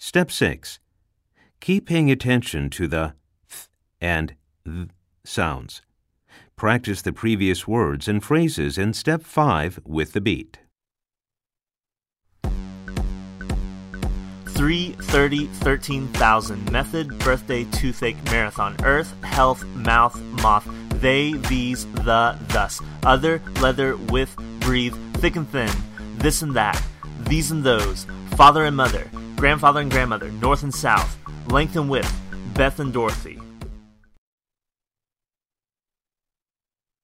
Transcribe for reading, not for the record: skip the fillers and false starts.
Step 6. Keep paying attention to the th and th sounds. Practice the previous words and phrases in Step 5 with the beat. 3, 30, 13,000. Method, birthday, toothache, marathon. Earth, health, mouth, moth. They, these, the, thus. Other, leather, with, breathe, thick and thin. This and that. These and those. Father and mother. Grandfather and grandmother. North and south. Length and width. Beth and Dorothy.